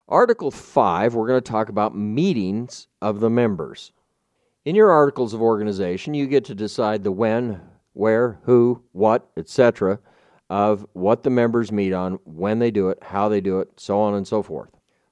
Article 5, we're going to talk about meetings of the members. In your articles of organization, you get to decide the when, where, who, what, etc. of what the members meet on, when they do it, how they do it, so on and so forth.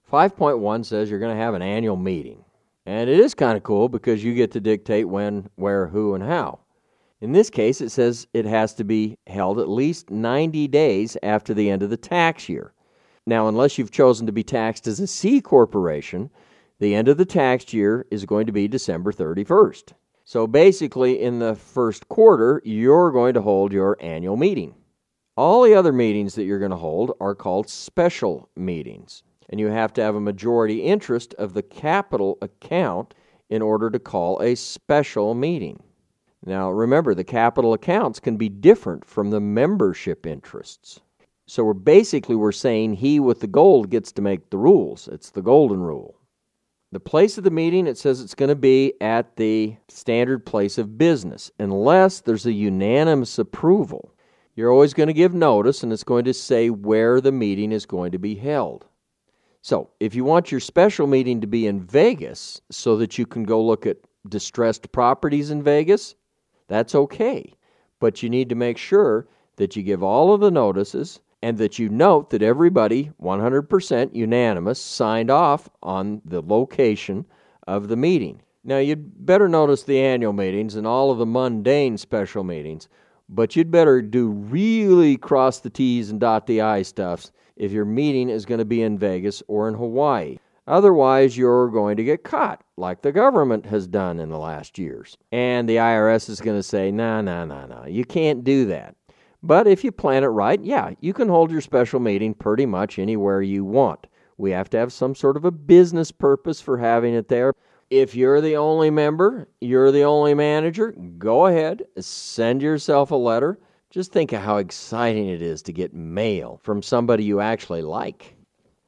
5.1 says you're going to have an annual meeting. And it is kind of cool because you get to dictate when, where, who, and how. In this case, it says it has to be held at least 90 days after the end of the tax year. Now, unless you've chosen to be taxed as a C corporation, the end of the tax year is going to be December 31st. So basically, in the first quarter, you're going to hold your annual meeting. All the other meetings that you're going to hold are called special meetings. And you have to have a majority interest of the capital account in order to call a special meeting. Now, remember, the capital accounts can be different from the membership interests. So we're saying he with the gold gets to make the rules. It's the golden rule. The place of the meeting, it says it's going to be at the standard place of business, unless there's a unanimous approval. You're always going to give notice, and it's going to say where the meeting is going to be held. So, if you want your special meeting to be in Vegas so that you can go look at distressed properties in Vegas, that's okay. But you need to make sure that you give all of the notices and that you note that everybody, 100% unanimous, signed off on the location of the meeting. Now, you'd better notice the annual meetings and all of the mundane special meetings, but you'd better do really cross the T's and dot the I stuffs if your meeting is going to be in Vegas or in Hawaii. Otherwise, you're going to get caught, like the government has done in the last years. And the IRS is going to say, no, you can't do that. But if you plan it right, yeah, you can hold your special meeting pretty much anywhere you want. We have to have some sort of a business purpose for having it there. If you're the only member, you're the only manager, go ahead, send yourself a letter. Just think of how exciting it is to get mail from somebody you actually like.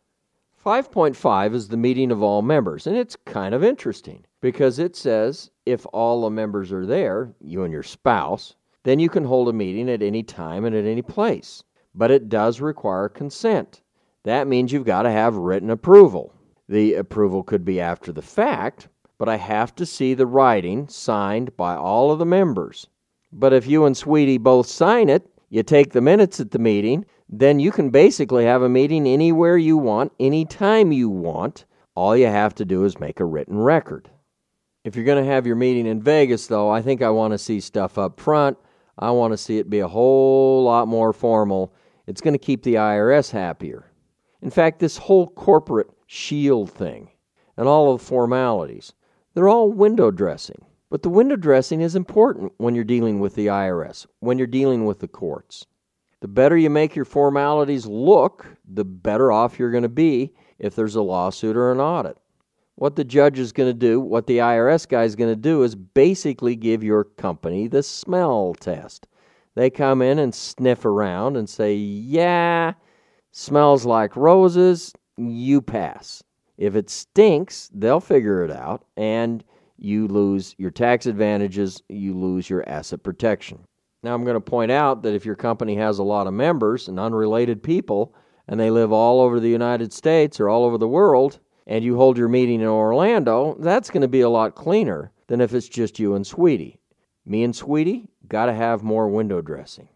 5.5 is the meeting of all members, and it's kind of interesting because it says if all the members are there, you and your spouse, then you can hold a meeting at any time and at any place. But it does require consent. That means you've got to have written approval. The approval could be after the fact, but I have to see the writing signed by all of the members. But if you and Sweetie both sign it, you take the minutes at the meeting, then you can basically have a meeting anywhere you want, anytime you want. All you have to do is make a written record. If you're going to have your meeting in Vegas, though, I think I want to see stuff up front. I want to see it be a whole lot more formal. It's going to keep the IRS happier. In fact, this whole corporate shield thing and all of the formalities, they're all window dressing. But the window dressing is important when you're dealing with the IRS, when you're dealing with the courts. The better you make your formalities look, the better off you're going to be if there's a lawsuit or an audit. What the judge is going to do, what the IRS guy is going to do is basically give your company the smell test. They come in and sniff around and say, yeah, smells like roses, you pass. If it stinks, they'll figure it out, and you lose your tax advantages, you lose your asset protection. Now, I'm going to point out that if your company has a lot of members and unrelated people, and they live all over the United States or all over the world, and you hold your meeting in Orlando, that's going to be a lot cleaner than if it's just you and Sweetie. Me and Sweetie got to have more window dressing.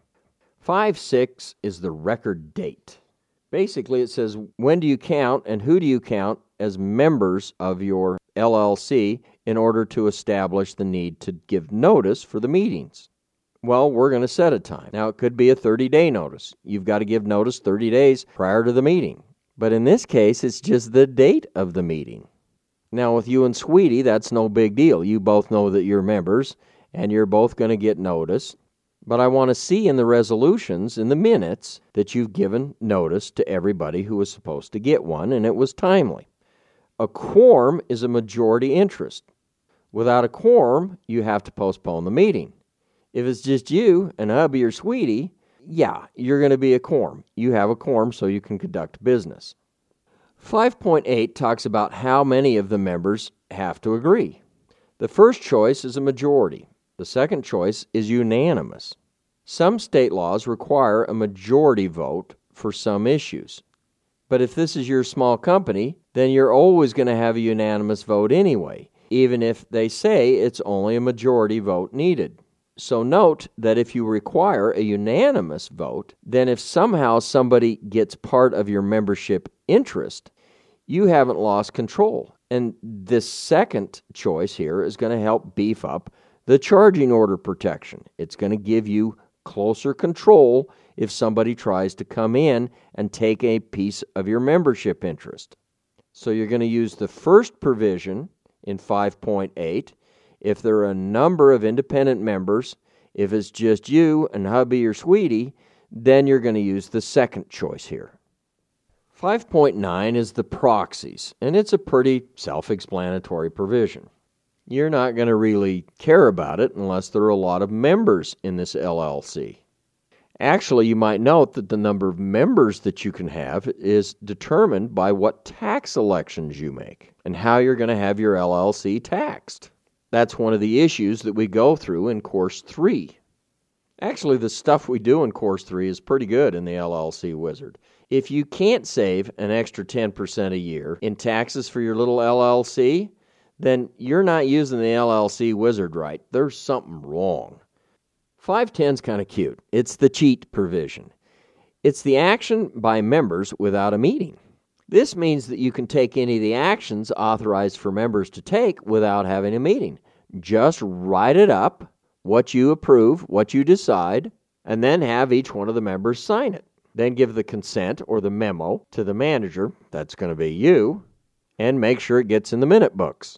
5.6 is the record date. Basically, it says, when do you count and who do you count as members of your LLC in order to establish the need to give notice for the meetings? Well, we're going to set a time. Now, it could be a 30-day notice. You've got to give notice 30 days prior to the meeting. But in this case, it's just the date of the meeting. Now, with you and Sweetie, that's no big deal. You both know that you're members, and you're both going to get notice. But I want to see in the resolutions, in the minutes, that you've given notice to everybody who was supposed to get one, and it was timely. A quorum is a majority interest. Without a quorum, you have to postpone the meeting. If it's just you and hubby or Sweetie, yeah, you're going to be a quorum. You have a quorum so you can conduct business. 5.8 talks about how many of the members have to agree. The first choice is a majority. The second choice is unanimous. Some state laws require a majority vote for some issues. But if this is your small company, then you're always going to have a unanimous vote anyway, even if they say it's only a majority vote needed. So note that if you require a unanimous vote, then if somehow somebody gets part of your membership interest, you haven't lost control. And this second choice here is going to help beef up the charging order protection. It's going to give you closer control if somebody tries to come in and take a piece of your membership interest. So you're going to use the first provision in 5.8 if there are a number of independent members. If it's just you and hubby or sweetie, then you're going to use the second choice here. 5.9 is the proxies, and it's a pretty self-explanatory provision. You're not going to really care about it unless there are a lot of members in this LLC. Actually, you might note that the number of members that you can have is determined by what tax elections you make and how you're going to have your LLC taxed. That's one of the issues that we go through in Course 3. Actually, the stuff we do in Course 3 is pretty good in the LLC Wizard. If you can't save an extra 10% a year in taxes for your little LLC, then you're not using the LLC Wizard right. There's something wrong. 510 is kind of cute. It's the cheat provision. It's the action by members without a meeting. This means that you can take any of the actions authorized for members to take without having a meeting. Just write it up, what you approve, what you decide, and then have each one of the members sign it. Then give the consent or the memo to the manager, that's going to be you, and make sure it gets in the minute books.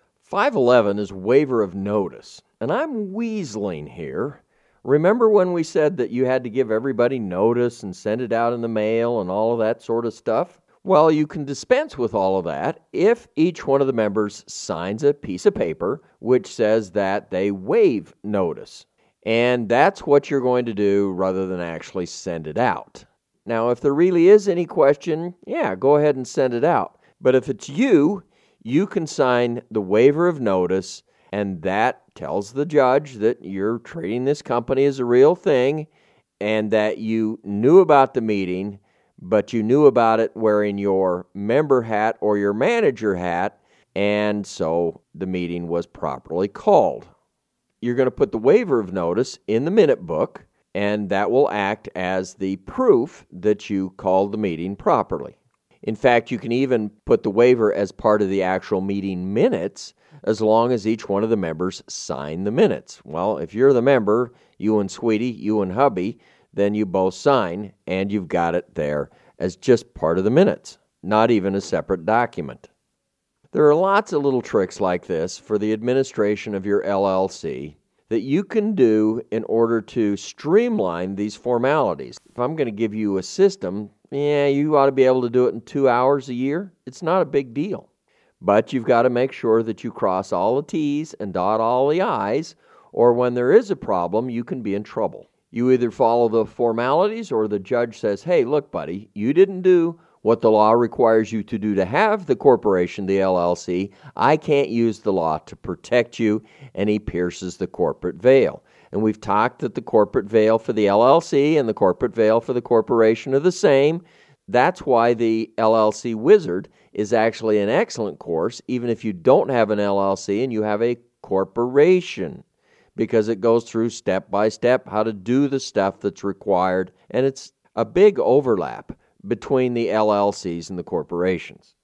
511 is waiver of notice, and I'm weaseling here. Remember when we said that you had to give everybody notice and send it out in the mail and all of that sort of stuff? Well, you can dispense with all of that if each one of the members signs a piece of paper which says that they waive notice. And that's what you're going to do rather than actually send it out. Now, if there really is any question, go ahead and send it out. But if it's you can sign the waiver of notice, and that tells the judge that you're treating this company as a real thing and that you knew about the meeting, but you knew about it wearing your member hat or your manager hat, and so the meeting was properly called. You're going to put the waiver of notice in the minute book, and that will act as the proof that you called the meeting properly. In fact, you can even put the waiver as part of the actual meeting minutes as long as each one of the members sign the minutes. Well, if you're the member, you and sweetie, you and hubby, then you both sign, and you've got it there as just part of the minutes, not even a separate document. There are lots of little tricks like this for the administration of your LLC that you can do in order to streamline these formalities. If I'm going to give you a system, you ought to be able to do it in 2 hours a year. It's not a big deal. But you've got to make sure that you cross all the T's and dot all the I's, or when there is a problem, you can be in trouble. You either follow the formalities or the judge says, hey, look, buddy, you didn't do what the law requires you to do to have the corporation, the LLC. I can't use the law to protect you, and he pierces the corporate veil. And we've talked that the corporate veil for the LLC and the corporate veil for the corporation are the same. That's why the LLC Wizard is actually an excellent course, even if you don't have an LLC and you have a corporation, because it goes through step by step how to do the stuff that's required, and it's a big overlap between the LLCs and the corporations.